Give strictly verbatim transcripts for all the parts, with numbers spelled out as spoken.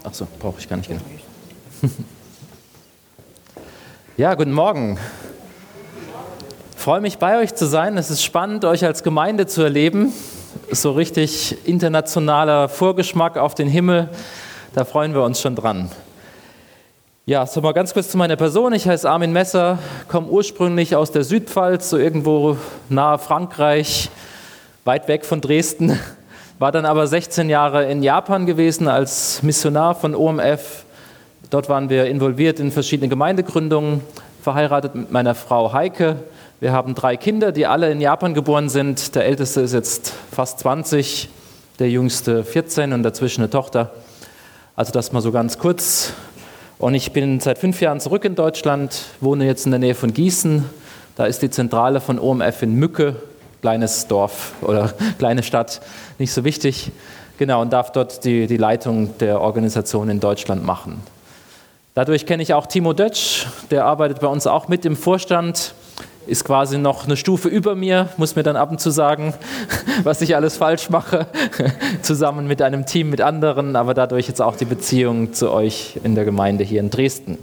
Achso, brauche ich gar nicht. Genau. Ja, guten Morgen. Ich freue mich, bei euch zu sein. Es ist spannend, euch als Gemeinde zu erleben. So richtig internationaler Vorgeschmack auf den Himmel. Da freuen wir uns schon dran. Ja, so mal ganz kurz zu meiner Person. Ich heiße Armin Messer, komme ursprünglich aus der Südpfalz, so irgendwo nahe Frankreich, weit weg von Dresden. War dann aber sechzehn Jahre in Japan gewesen als Missionar von O M F. Dort waren wir involviert in verschiedene Gemeindegründungen, verheiratet mit meiner Frau Heike. Wir haben drei Kinder, die alle in Japan geboren sind. Der älteste ist jetzt fast zwanzig, der jüngste vierzehn und dazwischen eine Tochter. Also das mal so ganz kurz. Und ich bin seit fünf Jahren zurück in Deutschland, wohne jetzt in der Nähe von Gießen. Da ist die Zentrale von O M F in Mücke, kleines Dorf oder kleine Stadt, nicht so wichtig. Genau, und darf dort die, die Leitung der Organisation in Deutschland machen. Dadurch kenne ich auch Timo Dötsch, der arbeitet bei uns auch mit im Vorstand, ist quasi noch eine Stufe über mir, muss mir dann ab und zu sagen, was ich alles falsch mache, zusammen mit einem Team mit anderen, aber dadurch jetzt auch die Beziehung zu euch in der Gemeinde hier in Dresden.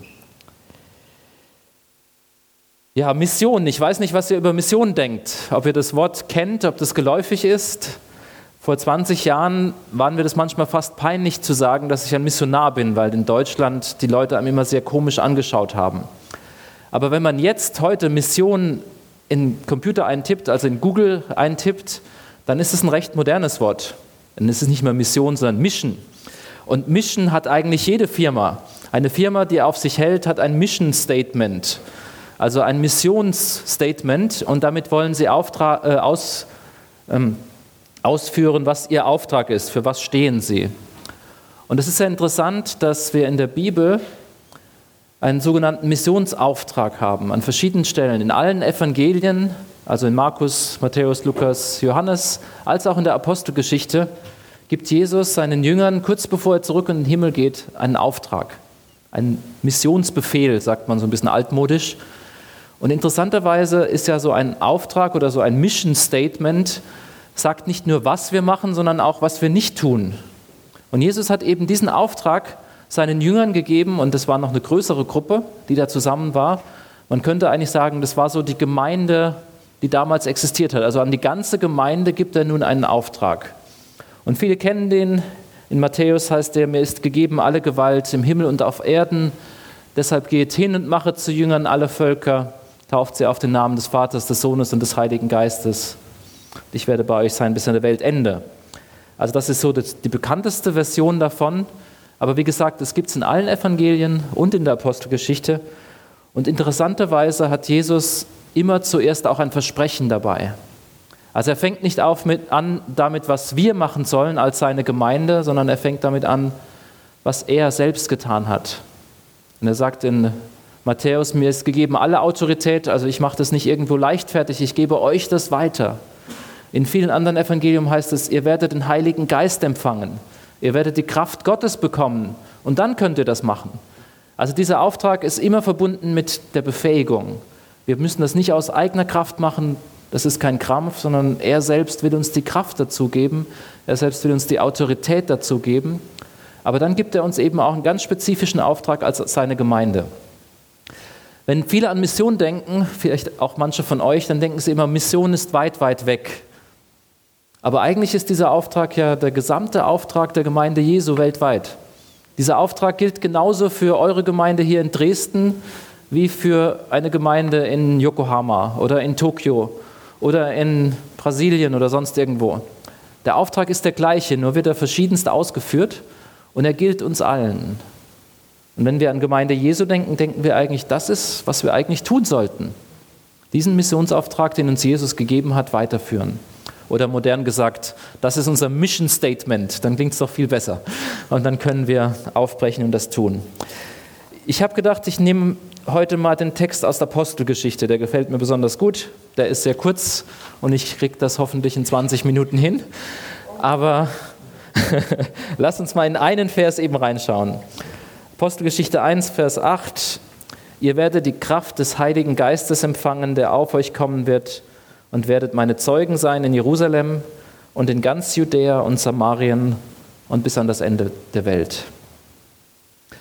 Ja, Mission. Ich weiß nicht, was ihr über Mission denkt, ob ihr das Wort kennt, ob das geläufig ist. Vor zwanzig Jahren waren wir das manchmal fast peinlich zu sagen, dass ich ein Missionar bin, weil in Deutschland die Leute einem immer sehr komisch angeschaut haben. Aber wenn man jetzt heute Mission in Computer eintippt, also in Google eintippt, dann ist es ein recht modernes Wort. Dann ist es nicht mehr Mission, sondern Mission. Und Mission hat eigentlich jede Firma. Eine Firma, die auf sich hält, hat ein Mission Statement, also ein Missionsstatement. Und damit wollen sie Auftrag, äh, aus, ähm, ausführen, was ihr Auftrag ist, für was stehen sie. Und es ist sehr interessant, dass wir in der Bibel einen sogenannten Missionsauftrag haben, an verschiedenen Stellen, in allen Evangelien, also in Markus, Matthäus, Lukas, Johannes, als auch in der Apostelgeschichte, gibt Jesus seinen Jüngern, kurz bevor er zurück in den Himmel geht, einen Auftrag, einen Missionsbefehl, sagt man so ein bisschen altmodisch. Und interessanterweise ist ja so ein Auftrag oder so ein Mission Statement, sagt nicht nur, was wir machen, sondern auch, was wir nicht tun. Und Jesus hat eben diesen Auftrag seinen Jüngern gegeben, und das war noch eine größere Gruppe, die da zusammen war. Man könnte eigentlich sagen, das war so die Gemeinde, die damals existiert hat. Also an die ganze Gemeinde gibt er nun einen Auftrag. Und viele kennen den. In Matthäus heißt der, mir ist gegeben alle Gewalt im Himmel und auf Erden. Deshalb geht hin und mache zu Jüngern alle Völker, tauft sie auf den Namen des Vaters, des Sohnes und des Heiligen Geistes. Ich werde bei euch sein bis an der Weltende. Also das ist so die bekannteste Version davon. Aber wie gesagt, es gibt es in allen Evangelien und in der Apostelgeschichte. Und interessanterweise hat Jesus immer zuerst auch ein Versprechen dabei. Also er fängt nicht auf mit, an damit, was wir machen sollen als seine Gemeinde, sondern er fängt damit an, was er selbst getan hat. Und er sagt in Matthäus, mir ist gegeben alle Autorität, also ich mache das nicht irgendwo leichtfertig, ich gebe euch das weiter. In vielen anderen Evangelien heißt es, ihr werdet den Heiligen Geist empfangen. Ihr werdet die Kraft Gottes bekommen und dann könnt ihr das machen. Also dieser Auftrag ist immer verbunden mit der Befähigung. Wir müssen das nicht aus eigener Kraft machen, das ist kein Krampf, sondern er selbst will uns die Kraft dazu geben, er selbst will uns die Autorität dazu geben. Aber dann gibt er uns eben auch einen ganz spezifischen Auftrag als seine Gemeinde. Wenn viele an Mission denken, vielleicht auch manche von euch, dann denken sie immer, Mission ist weit, weit weg. Aber eigentlich ist dieser Auftrag ja der gesamte Auftrag der Gemeinde Jesu weltweit. Dieser Auftrag gilt genauso für eure Gemeinde hier in Dresden wie für eine Gemeinde in Yokohama oder in Tokio oder in Brasilien oder sonst irgendwo. Der Auftrag ist der gleiche, nur wird er verschiedenst ausgeführt und er gilt uns allen. Und wenn wir an Gemeinde Jesu denken, denken wir eigentlich, das ist, was wir eigentlich tun sollten. Diesen Missionsauftrag, den uns Jesus gegeben hat, weiterführen. Oder modern gesagt, das ist unser Mission Statement, dann klingt es doch viel besser. Und dann können wir aufbrechen und das tun. Ich habe gedacht, ich nehme heute mal den Text aus der Apostelgeschichte, der gefällt mir besonders gut. Der ist sehr kurz und ich kriege das hoffentlich in zwanzig Minuten hin. Aber lass uns mal in einen Vers eben reinschauen. Apostelgeschichte eins, Vers acht. Ihr werdet die Kraft des Heiligen Geistes empfangen, der auf euch kommen wird, und werdet meine Zeugen sein in Jerusalem und in ganz Judäa und Samarien und bis an das Ende der Welt.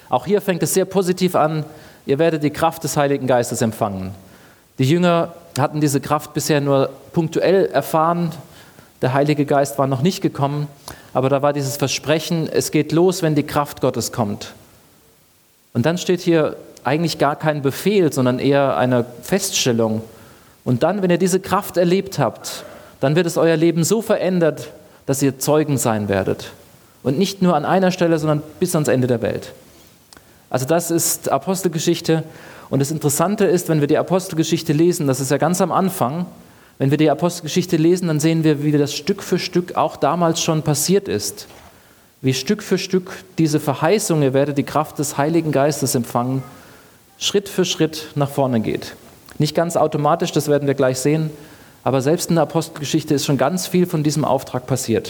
Auch hier fängt es sehr positiv an, ihr werdet die Kraft des Heiligen Geistes empfangen. Die Jünger hatten diese Kraft bisher nur punktuell erfahren, der Heilige Geist war noch nicht gekommen, aber da war dieses Versprechen, es geht los, wenn die Kraft Gottes kommt. Und dann steht hier eigentlich gar kein Befehl, sondern eher eine Feststellung. Und dann, wenn ihr diese Kraft erlebt habt, dann wird es euer Leben so verändert, dass ihr Zeugen sein werdet. Und nicht nur an einer Stelle, sondern bis ans Ende der Welt. Also das ist Apostelgeschichte. Und das Interessante ist, wenn wir die Apostelgeschichte lesen, das ist ja ganz am Anfang, wenn wir die Apostelgeschichte lesen, dann sehen wir, wie das Stück für Stück auch damals schon passiert ist. Wie Stück für Stück diese Verheißung, ihr werdet die Kraft des Heiligen Geistes empfangen, Schritt für Schritt nach vorne geht. Nicht ganz automatisch, das werden wir gleich sehen, aber selbst in der Apostelgeschichte ist schon ganz viel von diesem Auftrag passiert.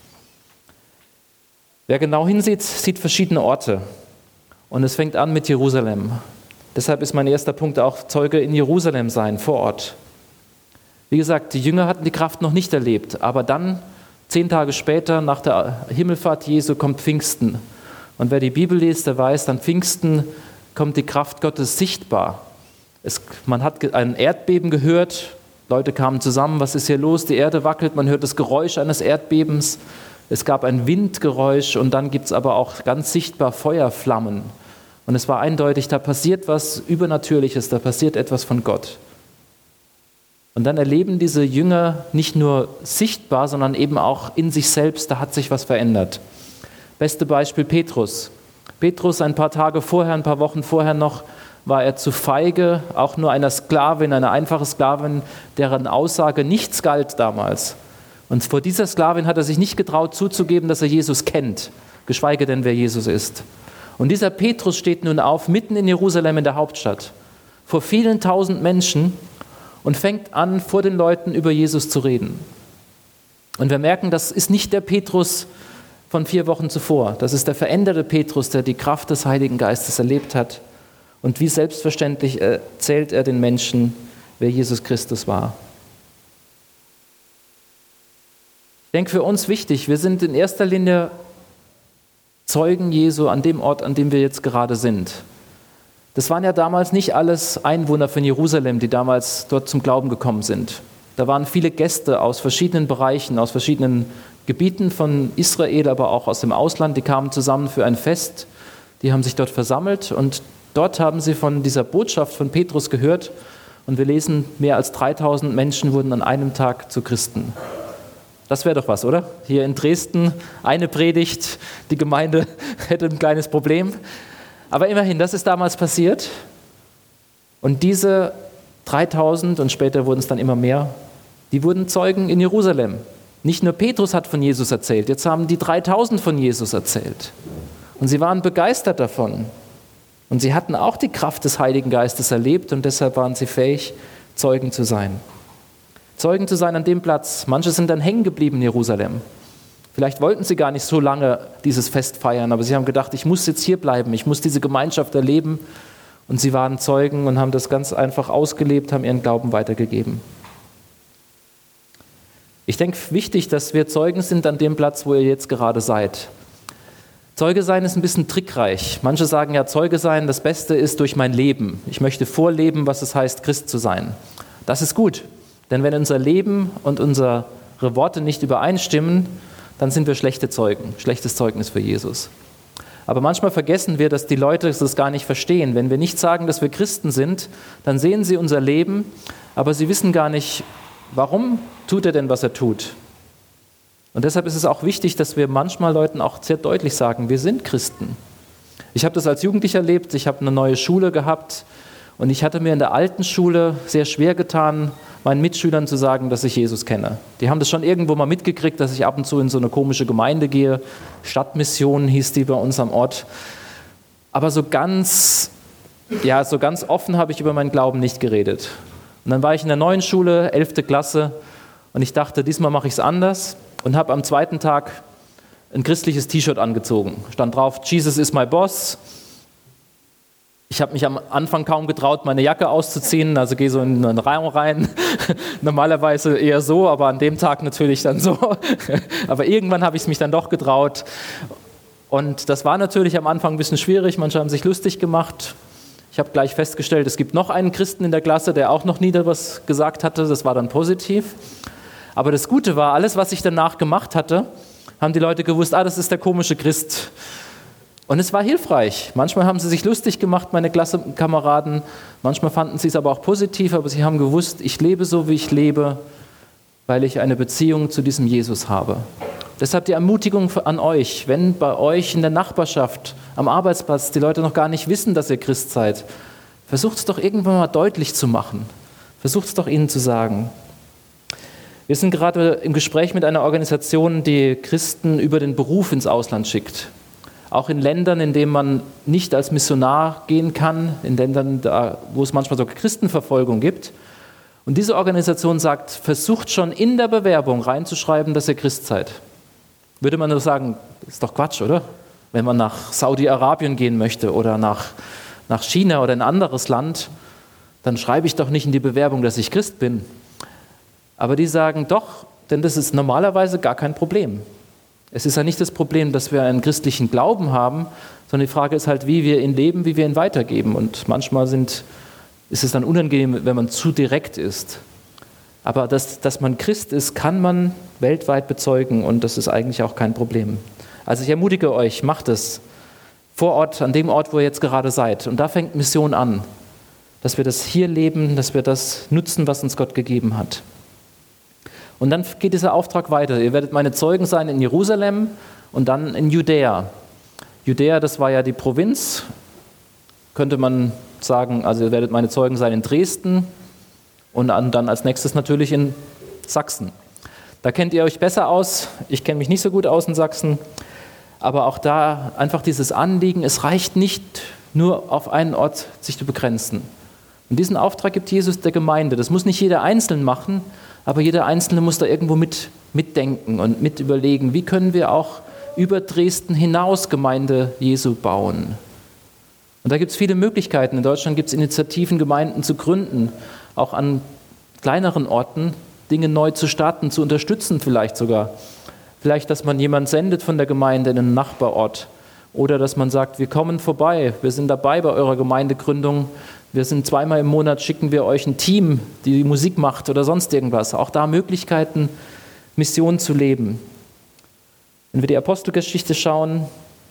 Wer genau hinsieht, sieht verschiedene Orte. Und es fängt an mit Jerusalem. Deshalb ist mein erster Punkt auch Zeuge in Jerusalem sein, vor Ort. Wie gesagt, die Jünger hatten die Kraft noch nicht erlebt, aber dann, zehn Tage später, nach der Himmelfahrt Jesu, kommt Pfingsten. Und wer die Bibel liest, der weiß, an Pfingsten kommt die Kraft Gottes sichtbar. Es, man hat ein Erdbeben gehört, Leute kamen zusammen, was ist hier los? Die Erde wackelt, man hört das Geräusch eines Erdbebens. Es gab ein Windgeräusch und dann gibt es aber auch ganz sichtbar Feuerflammen. Und es war eindeutig, da passiert was Übernatürliches, da passiert etwas von Gott. Und dann erleben diese Jünger nicht nur sichtbar, sondern eben auch in sich selbst, da hat sich was verändert. Beste Beispiel Petrus. Petrus ein paar Tage vorher, ein paar Wochen vorher noch, war er zu feige, auch nur einer Sklavin, eine einfache Sklavin, deren Aussage nichts galt damals. Und vor dieser Sklavin hat er sich nicht getraut zuzugeben, dass er Jesus kennt, geschweige denn, wer Jesus ist. Und dieser Petrus steht nun auf, mitten in Jerusalem in der Hauptstadt, vor vielen tausend Menschen und fängt an, vor den Leuten über Jesus zu reden. Und wir merken, das ist nicht der Petrus von vier Wochen zuvor. Das ist der veränderte Petrus, der die Kraft des Heiligen Geistes erlebt hat. Und wie selbstverständlich erzählt er den Menschen, wer Jesus Christus war. Ich denke, für uns wichtig, wir sind in erster Linie Zeugen Jesu an dem Ort, an dem wir jetzt gerade sind. Das waren ja damals nicht alles Einwohner von Jerusalem, die damals dort zum Glauben gekommen sind. Da waren viele Gäste aus verschiedenen Bereichen, aus verschiedenen Gebieten von Israel, aber auch aus dem Ausland, die kamen zusammen für ein Fest, die haben sich dort versammelt und dort haben sie von dieser Botschaft von Petrus gehört und wir lesen, mehr als dreitausend Menschen wurden an einem Tag zu Christen. Das wäre doch was, oder? Hier in Dresden eine Predigt, die Gemeinde hätte ein kleines Problem. Aber immerhin, das ist damals passiert. Und diese dreitausend und später wurden es dann immer mehr, die wurden Zeugen in Jerusalem. Nicht nur Petrus hat von Jesus erzählt, jetzt haben die dreitausend von Jesus erzählt. Und sie waren begeistert davon. Und sie hatten auch die Kraft des Heiligen Geistes erlebt und deshalb waren sie fähig, Zeugen zu sein. Zeugen zu sein an dem Platz. Manche sind dann hängen geblieben in Jerusalem. Vielleicht wollten sie gar nicht so lange dieses Fest feiern, aber sie haben gedacht, ich muss jetzt hier bleiben, ich muss diese Gemeinschaft erleben. Und sie waren Zeugen und haben das ganz einfach ausgelebt, haben ihren Glauben weitergegeben. Ich denke, wichtig, dass wir Zeugen sind an dem Platz, wo ihr jetzt gerade seid. Zeuge sein ist ein bisschen trickreich. Manche sagen ja, Zeuge sein, das Beste ist durch mein Leben. Ich möchte vorleben, was es heißt, Christ zu sein. Das ist gut, denn wenn unser Leben und unsere Worte nicht übereinstimmen, dann sind wir schlechte Zeugen, schlechtes Zeugnis für Jesus. Aber manchmal vergessen wir, dass die Leute das gar nicht verstehen. Wenn wir nicht sagen, dass wir Christen sind, dann sehen sie unser Leben, aber sie wissen gar nicht, warum tut er denn, was er tut. Und deshalb ist es auch wichtig, dass wir manchmal Leuten auch sehr deutlich sagen, wir sind Christen. Ich habe das als Jugendlicher erlebt, ich habe eine neue Schule gehabt und ich hatte mir in der alten Schule sehr schwer getan, meinen Mitschülern zu sagen, dass ich Jesus kenne. Die haben das schon irgendwo mal mitgekriegt, dass ich ab und zu in so eine komische Gemeinde gehe. Stadtmission hieß die bei uns am Ort. Aber so ganz, ja, so ganz offen habe ich über meinen Glauben nicht geredet. Und dann war ich in der neuen Schule, elfte Klasse, und ich dachte, diesmal mache ich es anders und habe am zweiten Tag ein christliches T-Shirt angezogen. Stand drauf, Jesus is my boss. Ich habe mich am Anfang kaum getraut, meine Jacke auszuziehen, also gehe so in einen Raum rein, normalerweise eher so, aber an dem Tag natürlich dann so. Aber irgendwann habe ich es mich dann doch getraut Und das war natürlich am Anfang ein bisschen schwierig, manche haben sich lustig gemacht. Ich habe gleich festgestellt, es gibt noch einen Christen in der Klasse, der auch noch nie etwas gesagt hatte, das war dann positiv. Aber das Gute war, alles, was ich danach gemacht hatte, haben die Leute gewusst, ah, das ist der komische Christ. Und es war hilfreich. Manchmal haben sie sich lustig gemacht, meine Klassenkameraden, manchmal fanden sie es aber auch positiv, aber sie haben gewusst, ich lebe so, wie ich lebe, weil ich eine Beziehung zu diesem Jesus habe. Deshalb die Ermutigung an euch, wenn bei euch in der Nachbarschaft, am Arbeitsplatz die Leute noch gar nicht wissen, dass ihr Christ seid, versucht es doch irgendwann mal deutlich zu machen. Versucht es doch ihnen zu sagen. Wir sind gerade im Gespräch mit einer Organisation, die Christen über den Beruf ins Ausland schickt. Auch in Ländern, in denen man nicht als Missionar gehen kann, in Ländern, da, wo es manchmal sogar Christenverfolgung gibt. Und diese Organisation sagt, versucht schon in der Bewerbung reinzuschreiben, dass ihr Christ seid. Würde man nur sagen, ist doch Quatsch, oder? Wenn man nach Saudi-Arabien gehen möchte oder nach, nach China oder in ein anderes Land, dann schreibe ich doch nicht in die Bewerbung, dass ich Christ bin. Aber die sagen doch, denn das ist normalerweise gar kein Problem. Es ist ja nicht das Problem, dass wir einen christlichen Glauben haben, sondern die Frage ist halt, wie wir ihn leben, wie wir ihn weitergeben. Und manchmal sind, ist es dann unangenehm, wenn man zu direkt ist. Aber dass, dass man Christ ist, kann man weltweit bezeugen und das ist eigentlich auch kein Problem. Also ich ermutige euch, macht es vor Ort, an dem Ort, wo ihr jetzt gerade seid. Und da fängt Mission an, dass wir das hier leben, dass wir das nutzen, was uns Gott gegeben hat. Und dann geht dieser Auftrag weiter. Ihr werdet meine Zeugen sein in Jerusalem und dann in Judäa. Judäa, das war ja die Provinz, könnte man sagen, also ihr werdet meine Zeugen sein in Dresden und dann als nächstes natürlich in Sachsen. Da kennt ihr euch besser aus, ich kenne mich nicht so gut aus in Sachsen, aber auch da einfach dieses Anliegen, es reicht nicht nur auf einen Ort sich zu begrenzen. Und diesen Auftrag gibt Jesus der Gemeinde. Das muss nicht jeder Einzelne machen, aber jeder Einzelne muss da irgendwo mit, mitdenken und mit überlegen, wie können wir auch über Dresden hinaus Gemeinde Jesu bauen. Und da gibt es viele Möglichkeiten. In Deutschland gibt es Initiativen, Gemeinden zu gründen, auch an kleineren Orten Dinge neu zu starten, zu unterstützen vielleicht sogar. Vielleicht, dass man jemanden sendet von der Gemeinde in einen Nachbarort oder dass man sagt, wir kommen vorbei, wir sind dabei bei eurer Gemeindegründung, wir sind zweimal im Monat, schicken wir euch ein Team, die die Musik macht oder sonst irgendwas. Auch da Möglichkeiten, Mission zu leben. Wenn wir die Apostelgeschichte schauen,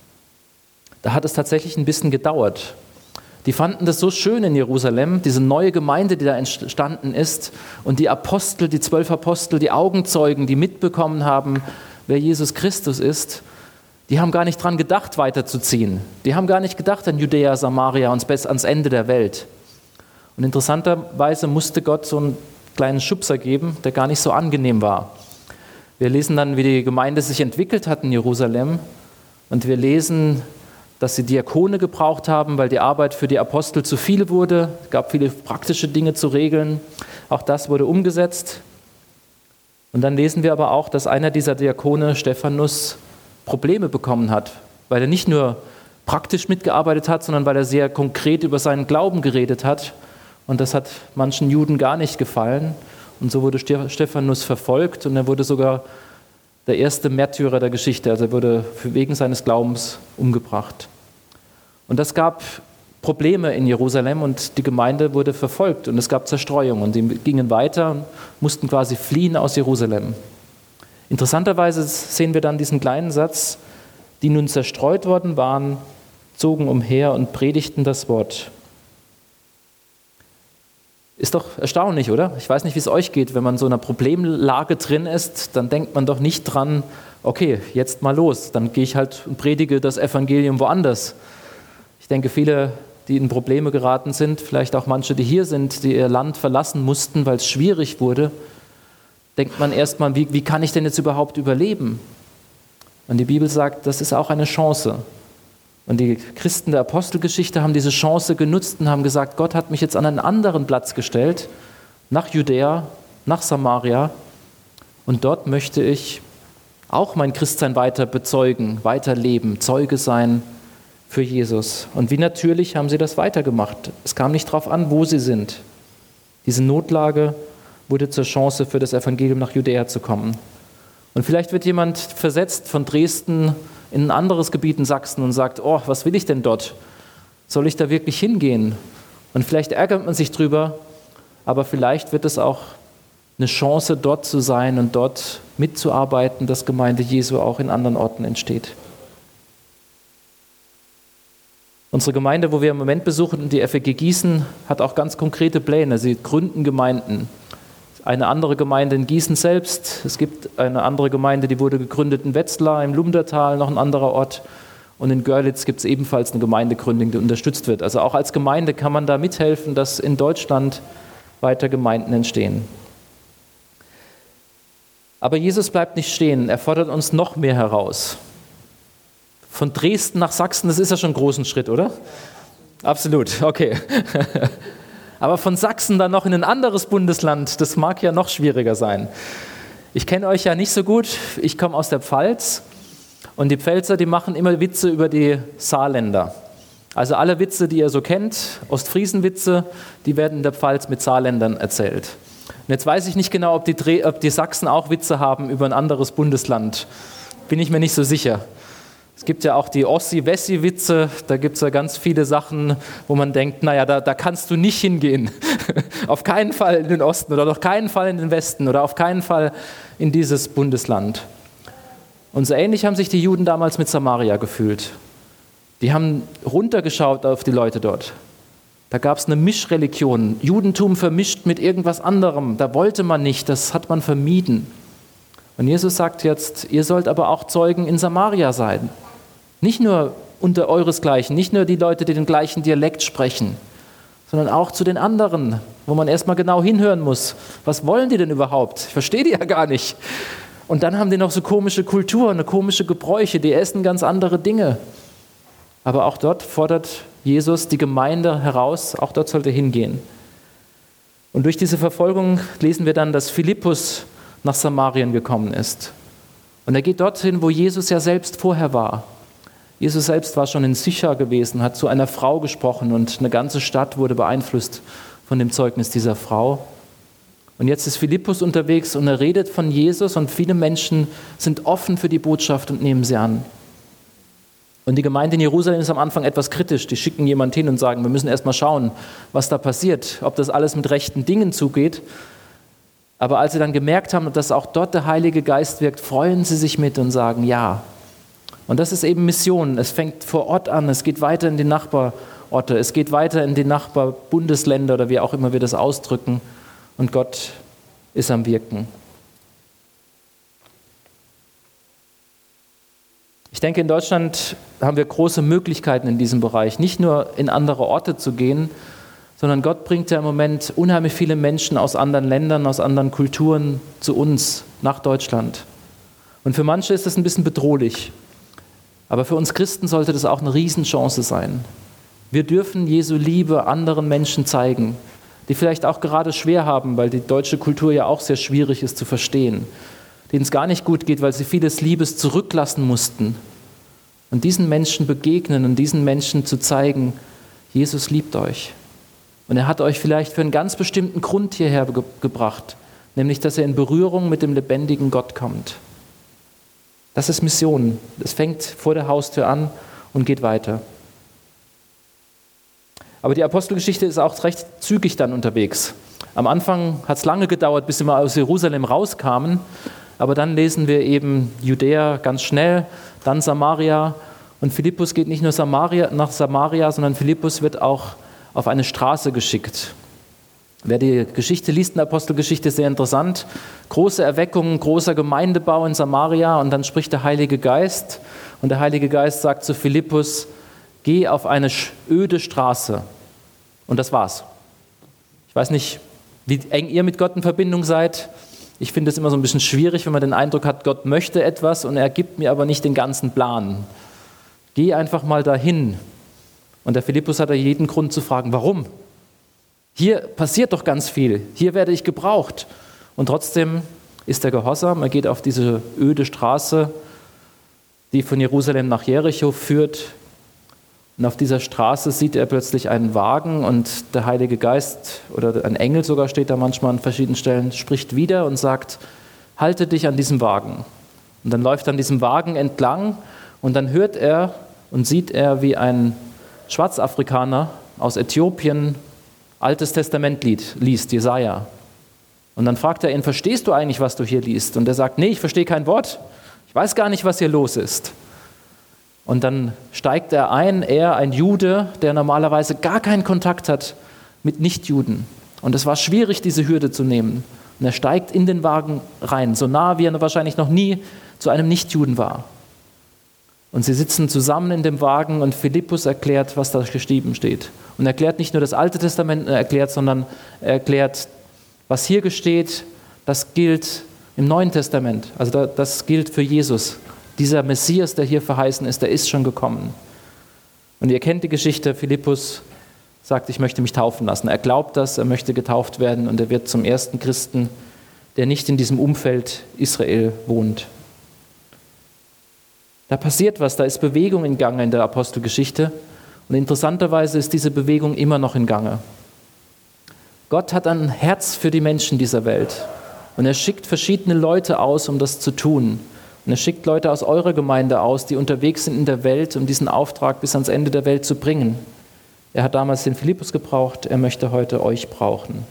da hat es tatsächlich ein bisschen gedauert. Die fanden das so schön in Jerusalem, diese neue Gemeinde, die da entstanden ist und die Apostel, die zwölf Apostel, die Augenzeugen, die mitbekommen haben, wer Jesus Christus ist, die haben gar nicht dran gedacht, weiterzuziehen. Die haben gar nicht gedacht an Judäa, Samaria und bis ans Ende der Welt. Und interessanterweise musste Gott so einen kleinen Schubser geben, der gar nicht so angenehm war. Wir lesen dann, wie die Gemeinde sich entwickelt hat in Jerusalem und wir lesen, dass sie Diakone gebraucht haben, weil die Arbeit für die Apostel zu viel wurde. Es gab viele praktische Dinge zu regeln. Auch das wurde umgesetzt. Und dann lesen wir aber auch, dass einer dieser Diakone, Stephanus, Probleme bekommen hat, weil er nicht nur praktisch mitgearbeitet hat, sondern weil er sehr konkret über seinen Glauben geredet hat. Und das hat manchen Juden gar nicht gefallen. Und so wurde Stephanus verfolgt und er wurde sogar der erste Märtyrer der Geschichte. Also er wurde wegen seines Glaubens umgebracht. Und das gab Probleme in Jerusalem und die Gemeinde wurde verfolgt und es gab Zerstreuung und die gingen weiter und mussten quasi fliehen aus Jerusalem. Interessanterweise sehen wir dann diesen kleinen Satz, die nun zerstreut worden waren, zogen umher und predigten das Wort. Ist doch erstaunlich, oder? Ich weiß nicht, wie es euch geht, wenn man in so einer Problemlage drin ist, dann denkt man doch nicht dran, okay, jetzt mal los, dann gehe ich halt und predige das Evangelium woanders. Ich denke, viele, die in Probleme geraten sind, vielleicht auch manche, die hier sind, die ihr Land verlassen mussten, weil es schwierig wurde, denkt man erstmal, wie, wie kann ich denn jetzt überhaupt überleben? Und die Bibel sagt, das ist auch eine Chance. Und die Christen der Apostelgeschichte haben diese Chance genutzt und haben gesagt, Gott hat mich jetzt an einen anderen Platz gestellt, nach Judäa, nach Samaria. Und dort möchte ich auch mein Christsein weiter bezeugen, weiterleben, Zeuge sein für Jesus. Und wie natürlich haben sie das weitergemacht. Es kam nicht darauf an, wo sie sind. Diese Notlage wurde zur Chance für das Evangelium nach Judäa zu kommen. Und vielleicht wird jemand versetzt von Dresden in ein anderes Gebiet in Sachsen und sagt, oh, was will ich denn dort? Soll ich da wirklich hingehen? Und vielleicht ärgert man sich drüber, aber vielleicht wird es auch eine Chance, dort zu sein und dort mitzuarbeiten, dass Gemeinde Jesu auch in anderen Orten entsteht. Unsere Gemeinde, wo wir im Moment besuchen, die F E G Gießen, hat auch ganz konkrete Pläne. Sie gründen Gemeinden. Eine andere Gemeinde in Gießen selbst. Es gibt eine andere Gemeinde, die wurde gegründet in Wetzlar, im Lumdertal, noch ein anderer Ort. Und in Görlitz gibt es ebenfalls eine Gemeindegründung, die unterstützt wird. Also auch als Gemeinde kann man da mithelfen, dass in Deutschland weiter Gemeinden entstehen. Aber Jesus bleibt nicht stehen. Er fordert uns noch mehr heraus. Von Dresden nach Sachsen, das ist ja schon ein großer Schritt, oder? Absolut, okay. Aber von Sachsen dann noch in ein anderes Bundesland, das mag ja noch schwieriger sein. Ich kenne euch ja nicht so gut. Ich komme aus der Pfalz. Und die Pfälzer, die machen immer Witze über die Saarländer. Also alle Witze, die ihr so kennt, Ostfriesenwitze, die werden in der Pfalz mit Saarländern erzählt. Und jetzt weiß ich nicht genau, ob die, Dre- ob die Sachsen auch Witze haben über ein anderes Bundesland. Bin ich mir nicht so sicher. Es gibt ja auch die Ossi-Wessi-Witze, da gibt es ja ganz viele Sachen, wo man denkt, naja, da, da kannst du nicht hingehen. Auf keinen Fall in den Osten oder auf keinen Fall in den Westen oder auf keinen Fall in dieses Bundesland. Und so ähnlich haben sich die Juden damals mit Samaria gefühlt. Die haben runtergeschaut auf die Leute dort. Da gab es eine Mischreligion, Judentum vermischt mit irgendwas anderem. Da wollte man nicht, das hat man vermieden. Und Jesus sagt jetzt, ihr sollt aber auch Zeugen in Samaria sein. Nicht nur unter euresgleichen, nicht nur die Leute, die den gleichen Dialekt sprechen, sondern auch zu den anderen, wo man erstmal genau hinhören muss. Was wollen die denn überhaupt? Ich verstehe die ja gar nicht. Und dann haben die noch so komische Kulturen, komische Gebräuche, die essen ganz andere Dinge. Aber auch dort fordert Jesus die Gemeinde heraus, auch dort sollte hingehen. Und durch diese Verfolgung lesen wir dann, dass Philippus nach Samarien gekommen ist. Und er geht dorthin, wo Jesus ja selbst vorher war. Jesus selbst war schon in Sychar gewesen, hat zu einer Frau gesprochen und eine ganze Stadt wurde beeinflusst von dem Zeugnis dieser Frau. Und jetzt ist Philippus unterwegs und er redet von Jesus und viele Menschen sind offen für die Botschaft und nehmen sie an. Und die Gemeinde in Jerusalem ist am Anfang etwas kritisch. Die schicken jemanden hin und sagen, wir müssen erst mal schauen, was da passiert, ob das alles mit rechten Dingen zugeht. Aber als sie dann gemerkt haben, dass auch dort der Heilige Geist wirkt, freuen sie sich mit und sagen ja. Und das ist eben Mission. Es fängt vor Ort an, es geht weiter in die Nachbarorte, es geht weiter in die Nachbarbundesländer oder wie auch immer wir das ausdrücken. Und Gott ist am Wirken. Ich denke, in Deutschland haben wir große Möglichkeiten in diesem Bereich, nicht nur in andere Orte zu gehen, sondern Gott bringt ja im Moment unheimlich viele Menschen aus anderen Ländern, aus anderen Kulturen zu uns, nach Deutschland. Und für manche ist das ein bisschen bedrohlich. Aber für uns Christen sollte das auch eine Riesenchance sein. Wir dürfen Jesu Liebe anderen Menschen zeigen, die vielleicht auch gerade schwer haben, weil die deutsche Kultur ja auch sehr schwierig ist zu verstehen, denen es gar nicht gut geht, weil sie vieles Liebes zurücklassen mussten. Und diesen Menschen begegnen und diesen Menschen zu zeigen, Jesus liebt euch. Und er hat euch vielleicht für einen ganz bestimmten Grund hierher ge- gebracht, nämlich, dass er in Berührung mit dem lebendigen Gott kommt. Das ist Mission. Es fängt vor der Haustür an und geht weiter. Aber die Apostelgeschichte ist auch recht zügig dann unterwegs. Am Anfang hat es lange gedauert, bis sie mal aus Jerusalem rauskamen. Aber dann lesen wir eben Judäa ganz schnell, dann Samaria. Und Philippus geht nicht nur Samaria, nach Samaria, sondern Philippus wird auch auf eine Straße geschickt. Wer die Geschichte liest in der Apostelgeschichte, ist sehr interessant. Große Erweckung, großer Gemeindebau in Samaria und dann spricht der Heilige Geist. Und der Heilige Geist sagt zu Philippus, geh auf eine öde Straße. Und das war's. Ich weiß nicht, wie eng ihr mit Gott in Verbindung seid. Ich finde es immer so ein bisschen schwierig, wenn man den Eindruck hat, Gott möchte etwas und er gibt mir aber nicht den ganzen Plan. Geh einfach mal dahin. Und der Philippus hat ja jeden Grund zu fragen, warum? Hier passiert doch ganz viel. Hier werde ich gebraucht. Und trotzdem ist er gehorsam. Er geht auf diese öde Straße, die von Jerusalem nach Jericho führt. Und auf dieser Straße sieht er plötzlich einen Wagen und der Heilige Geist oder ein Engel sogar steht da manchmal an verschiedenen Stellen, spricht wieder und sagt, halte dich an diesem Wagen. Und dann läuft er an diesem Wagen entlang Und dann hört er und sieht er, wie ein Schwarzafrikaner aus Äthiopien Altes Testament liest, Jesaja. Und dann fragt er ihn, verstehst du eigentlich, was du hier liest? Und er sagt, nee, ich verstehe kein Wort. Ich weiß gar nicht, was hier los ist. Und dann steigt er ein, er, ein Jude, der normalerweise gar keinen Kontakt hat mit Nichtjuden. Und es war schwierig, diese Hürde zu nehmen. Und er steigt in den Wagen rein, so nah, wie er wahrscheinlich noch nie zu einem Nichtjuden war. Und sie sitzen zusammen in dem Wagen und Philippus erklärt, was da geschrieben steht. Und er erklärt nicht nur das Alte Testament, er erklärt, sondern er erklärt, was hier steht, das gilt im Neuen Testament. Also das gilt für Jesus. Dieser Messias, der hier verheißen ist, der ist schon gekommen. Und ihr kennt die Geschichte, Philippus sagt, ich möchte mich taufen lassen. Er glaubt das, er möchte getauft werden und er wird zum ersten Christen, der nicht in diesem Umfeld Israel wohnt. Da passiert was, da ist Bewegung in Gange in der Apostelgeschichte und interessanterweise ist diese Bewegung immer noch in Gange. Gott hat ein Herz für die Menschen dieser Welt und er schickt verschiedene Leute aus, um das zu tun. Und er schickt Leute aus eurer Gemeinde aus, die unterwegs sind in der Welt, um diesen Auftrag bis ans Ende der Welt zu bringen. Er hat damals den Philippus gebraucht, er möchte heute euch brauchen.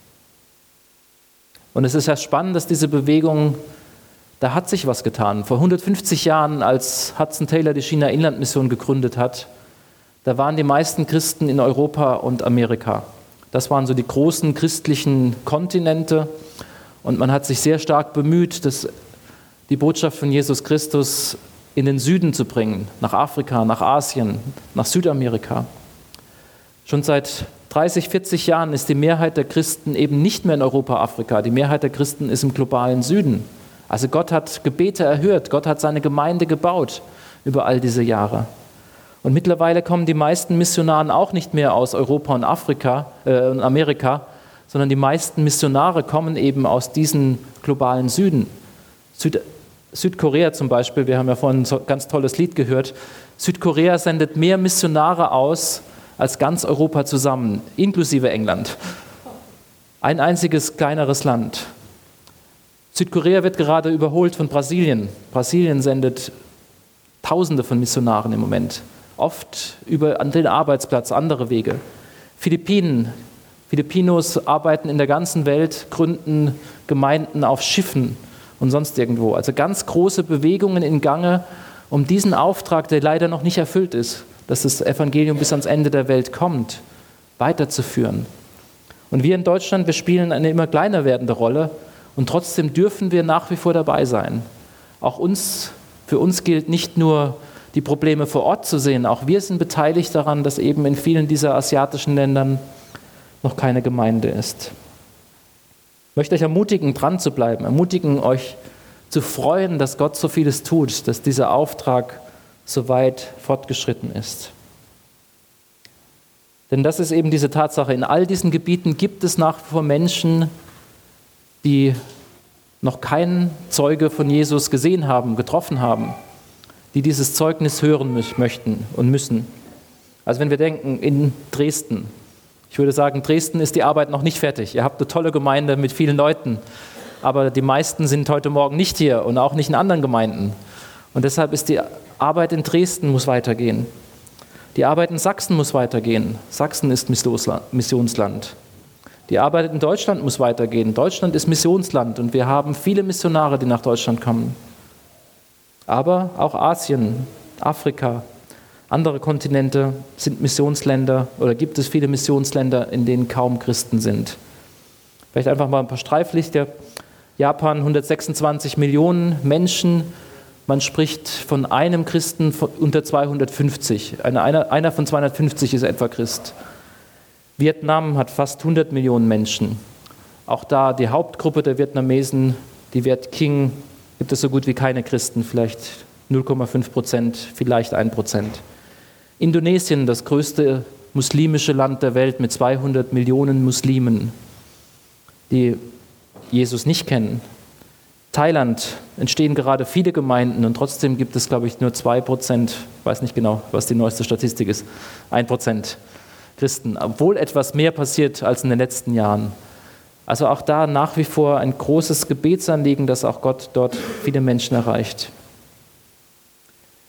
Und es ist ja spannend, dass diese Bewegung, da hat sich was getan. Vor hundertfünfzig Jahren, als Hudson Taylor die China-Inland-Mission gegründet hat, da waren die meisten Christen in Europa und Amerika. Das waren so die großen christlichen Kontinente und man hat sich sehr stark bemüht, das, die Botschaft von Jesus Christus in den Süden zu bringen, nach Afrika, nach Asien, nach Südamerika. Schon seit dreißig, vierzig Jahren ist die Mehrheit der Christen eben nicht mehr in Europa, Afrika. Die Mehrheit der Christen ist im globalen Süden. Also Gott hat Gebete erhört, Gott hat seine Gemeinde gebaut über all diese Jahre. Und mittlerweile kommen die meisten Missionaren auch nicht mehr aus Europa und Afrika, äh, und Amerika, sondern die meisten Missionare kommen eben aus diesem globalen Süden. Süd, Südkorea zum Beispiel, wir haben ja vorhin ein ganz tolles Lied gehört, Südkorea sendet mehr Missionare aus als ganz Europa zusammen, inklusive England. Ein einziges kleineres Land. Südkorea wird gerade überholt von Brasilien. Brasilien sendet Tausende von Missionaren im Moment. Oft über an den Arbeitsplatz, andere Wege. Philippinen. Filipinos arbeiten in der ganzen Welt, gründen Gemeinden auf Schiffen und sonst irgendwo. Also ganz große Bewegungen in Gange, um diesen Auftrag, der leider noch nicht erfüllt ist, dass das Evangelium bis ans Ende der Welt kommt, weiterzuführen. Und wir in Deutschland, wir spielen eine immer kleiner werdende Rolle und trotzdem dürfen wir nach wie vor dabei sein. Auch uns, für uns gilt nicht nur, die Probleme vor Ort zu sehen, auch wir sind beteiligt daran, dass eben in vielen dieser asiatischen Ländern noch keine Gemeinde ist. Ich möchte euch ermutigen, dran zu bleiben, ermutigen euch zu freuen, dass Gott so vieles tut, dass dieser Auftrag so weit fortgeschritten ist. Denn das ist eben diese Tatsache, in all diesen Gebieten gibt es nach wie vor Menschen, die noch keinen Zeuge von Jesus gesehen haben, getroffen haben, die dieses Zeugnis hören möchten und müssen. Also wenn wir denken, in Dresden, ich würde sagen, Dresden ist die Arbeit noch nicht fertig. Ihr habt eine tolle Gemeinde mit vielen Leuten, aber die meisten sind heute Morgen nicht hier und auch nicht in anderen Gemeinden. Und deshalb ist die Arbeit in Dresden muss weitergehen. Die Arbeit in Sachsen muss weitergehen. Sachsen ist Missionsland. Die Arbeit in Deutschland muss weitergehen. Deutschland ist Missionsland und wir haben viele Missionare, die nach Deutschland kommen. Aber auch Asien, Afrika, andere Kontinente sind Missionsländer oder gibt es viele Missionsländer, in denen kaum Christen sind. Vielleicht einfach mal ein paar Streiflichter. Japan, hundertsechsundzwanzig Millionen Menschen. Man spricht von einem Christen von unter zweihundertfünfzig. Einer, einer, einer von zweihundertfünfzig ist etwa Christ. Vietnam hat fast hundert Millionen Menschen. Auch da die Hauptgruppe der Vietnamesen, die Viet Cong, gibt es so gut wie keine Christen, vielleicht null Komma fünf Prozent, vielleicht ein Prozent. Indonesien, das größte muslimische Land der Welt mit zweihundert Millionen Muslimen, die Jesus nicht kennen. Thailand entstehen gerade viele Gemeinden und trotzdem gibt es, glaube ich, nur zwei Prozent, ich weiß nicht genau, was die neueste Statistik ist, ein Prozent Christen, obwohl etwas mehr passiert als in den letzten Jahren. Also auch da nach wie vor ein großes Gebetsanliegen, dass auch Gott dort viele Menschen erreicht.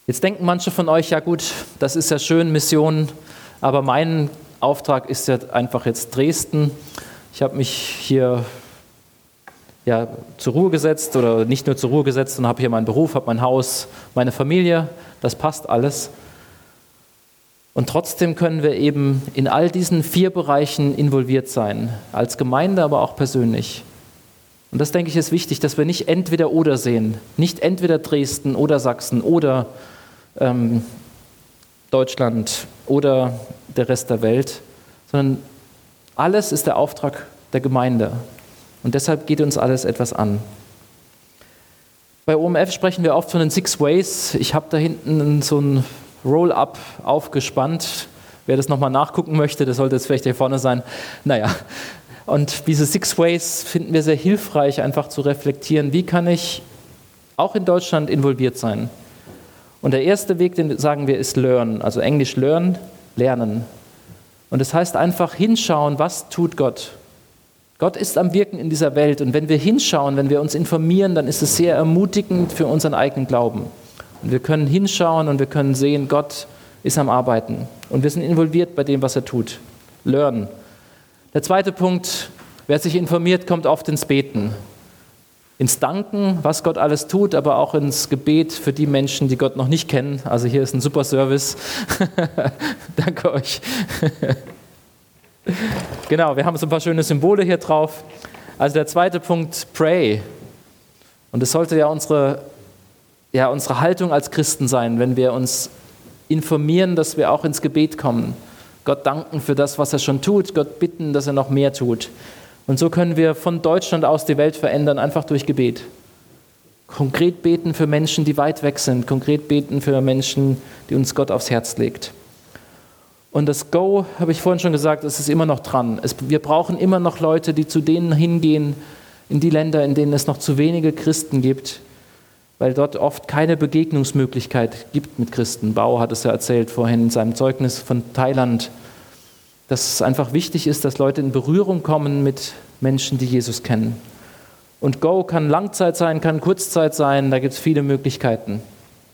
Jetzt denken manche von euch, ja gut, das ist ja schön, Mission, aber mein Auftrag ist ja einfach jetzt Dresden. Ich habe mich hier ja, zur Ruhe gesetzt oder nicht nur zur Ruhe gesetzt, sondern habe hier meinen Beruf, habe mein Haus, meine Familie, das passt alles. Und trotzdem können wir eben in all diesen vier Bereichen involviert sein, als Gemeinde, aber auch persönlich. Und das, denke ich, ist wichtig, dass wir nicht entweder oder sehen, nicht entweder Dresden oder Sachsen oder ähm, Deutschland oder der Rest der Welt, sondern alles ist der Auftrag der Gemeinde. Und deshalb geht uns alles etwas an. Bei O M F sprechen wir oft von den Six Ways. Ich habe da hinten so ein Roll-up aufgespannt. Wer das nochmal nachgucken möchte, der sollte jetzt vielleicht hier vorne sein. Naja, und diese Six Ways finden wir sehr hilfreich, einfach zu reflektieren, wie kann ich auch in Deutschland involviert sein. Und der erste Weg, den sagen wir, ist Learn, also Englisch Learn, lernen. Und das heißt einfach hinschauen, was tut Gott. Gott ist am Wirken in dieser Welt und wenn wir hinschauen, wenn wir uns informieren, dann ist es sehr ermutigend für unseren eigenen Glauben. Und wir können hinschauen und wir können sehen, Gott ist am Arbeiten und wir sind involviert bei dem, was er tut. Learn. Der zweite Punkt, wer sich informiert, kommt oft ins Beten. Ins Danken, was Gott alles tut, aber auch ins Gebet für die Menschen, die Gott noch nicht kennen. Also hier ist ein super Service. Danke euch. Genau, wir haben so ein paar schöne Symbole hier drauf. Also der zweite Punkt, pray. Und es sollte ja unsere, ja unsere Haltung als Christen sein, wenn wir uns informieren, dass wir auch ins Gebet kommen. Gott danken für das, was er schon tut, Gott bitten, dass er noch mehr tut. Und so können wir von Deutschland aus die Welt verändern, einfach durch Gebet. Konkret beten für Menschen, die weit weg sind, konkret beten für Menschen, die uns Gott aufs Herz legt. Und das Go, habe ich vorhin schon gesagt, es ist immer noch dran. Es, wir brauchen immer noch Leute, die zu denen hingehen, in die Länder, in denen es noch zu wenige Christen gibt, weil dort oft keine Begegnungsmöglichkeit gibt mit Christen. Bau hat es ja erzählt vorhin in seinem Zeugnis von Thailand, dass es einfach wichtig ist, dass Leute in Berührung kommen mit Menschen, die Jesus kennen. Und Go kann Langzeit sein, kann Kurzzeit sein, da gibt es viele Möglichkeiten.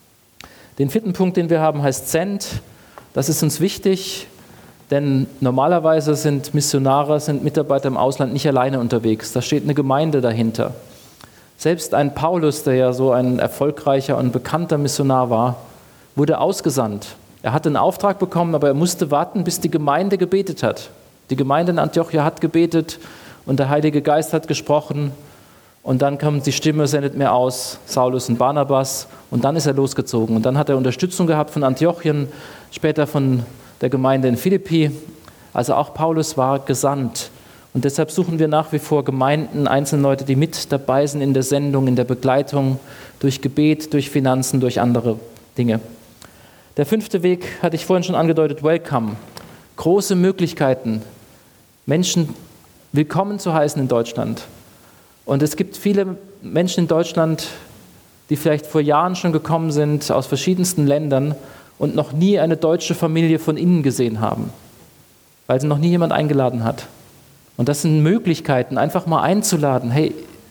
Den vierten Punkt, den wir haben, heißt Send. Das ist uns wichtig, denn normalerweise sind Missionare, sind Mitarbeiter im Ausland nicht alleine unterwegs. Da steht eine Gemeinde dahinter. Selbst ein Paulus, der ja so ein erfolgreicher und bekannter Missionar war, wurde ausgesandt. Er hatte einen Auftrag bekommen, aber er musste warten, bis die Gemeinde gebetet hat. Die Gemeinde in Antiochia hat gebetet und der Heilige Geist hat gesprochen. Und dann kam die Stimme, sendet mir aus, Saulus und Barnabas. Und dann ist er losgezogen. Und dann hat er Unterstützung gehabt von Antiochien, später von der Gemeinde in Philippi. Also auch Paulus war gesandt. Und deshalb suchen wir nach wie vor Gemeinden, einzelne Leute, die mit dabei sind in der Sendung, in der Begleitung, durch Gebet, durch Finanzen, durch andere Dinge. Der fünfte Weg hatte ich vorhin schon angedeutet, Welcome. Große Möglichkeiten, Menschen willkommen zu heißen in Deutschland. Und es gibt viele Menschen in Deutschland, die vielleicht vor Jahren schon gekommen sind, aus verschiedensten Ländern und noch nie eine deutsche Familie von innen gesehen haben, weil sie noch nie jemand eingeladen hat. Und das sind Möglichkeiten, einfach mal einzuladen. Hey,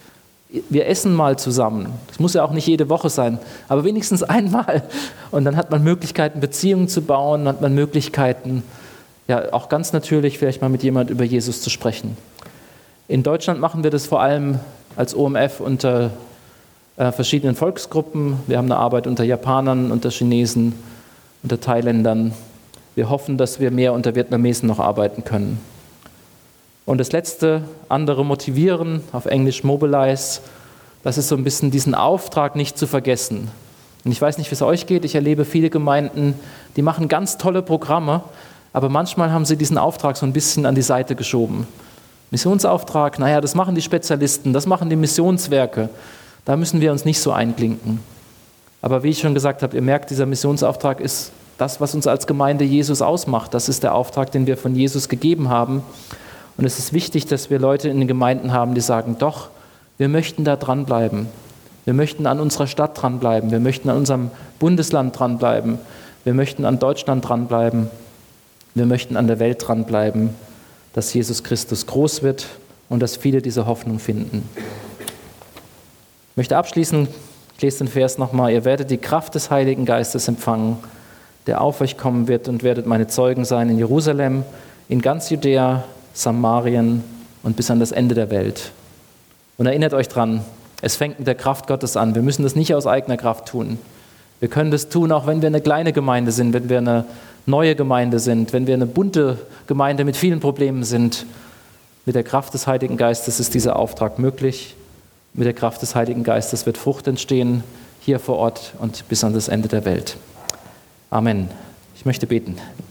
wir essen mal zusammen. Das muss ja auch nicht jede Woche sein, aber wenigstens einmal. Und dann hat man Möglichkeiten, Beziehungen zu bauen, hat man Möglichkeiten, ja auch ganz natürlich vielleicht mal mit jemand über Jesus zu sprechen. In Deutschland machen wir das vor allem als O M F unter äh, verschiedenen Volksgruppen. Wir haben eine Arbeit unter Japanern, unter Chinesen, unter Thailändern. Wir hoffen, dass wir mehr unter Vietnamesen noch arbeiten können. Und das Letzte, andere motivieren, auf Englisch mobilize, das ist so ein bisschen diesen Auftrag nicht zu vergessen. Und ich weiß nicht, wie es euch geht, ich erlebe viele Gemeinden, die machen ganz tolle Programme, aber manchmal haben sie diesen Auftrag so ein bisschen an die Seite geschoben. Missionsauftrag, naja, das machen die Spezialisten, das machen die Missionswerke, da müssen wir uns nicht so einklinken. Aber wie ich schon gesagt habe, ihr merkt, dieser Missionsauftrag ist das, was uns als Gemeinde Jesus ausmacht. Das ist der Auftrag, den wir von Jesus gegeben haben. Und es ist wichtig, dass wir Leute in den Gemeinden haben, die sagen, doch, wir möchten da dranbleiben. Wir möchten an unserer Stadt dranbleiben. Wir möchten an unserem Bundesland dranbleiben. Wir möchten an Deutschland dranbleiben. Wir möchten an der Welt dranbleiben, dass Jesus Christus groß wird und dass viele diese Hoffnung finden. Ich möchte abschließen Ich lese den Vers nochmal. Ihr werdet die Kraft des Heiligen Geistes empfangen, der auf euch kommen wird, und werdet meine Zeugen sein in Jerusalem, in ganz Judäa, Samarien und bis an das Ende der Welt. Und erinnert euch dran, es fängt mit der Kraft Gottes an. Wir müssen das nicht aus eigener Kraft tun. Wir können das tun, auch wenn wir eine kleine Gemeinde sind, wenn wir eine neue Gemeinde sind, wenn wir eine bunte Gemeinde mit vielen Problemen sind. Mit der Kraft des Heiligen Geistes ist dieser Auftrag möglich. Mit der Kraft des Heiligen Geistes wird Frucht entstehen, hier vor Ort und bis an das Ende der Welt. Amen. Ich möchte beten.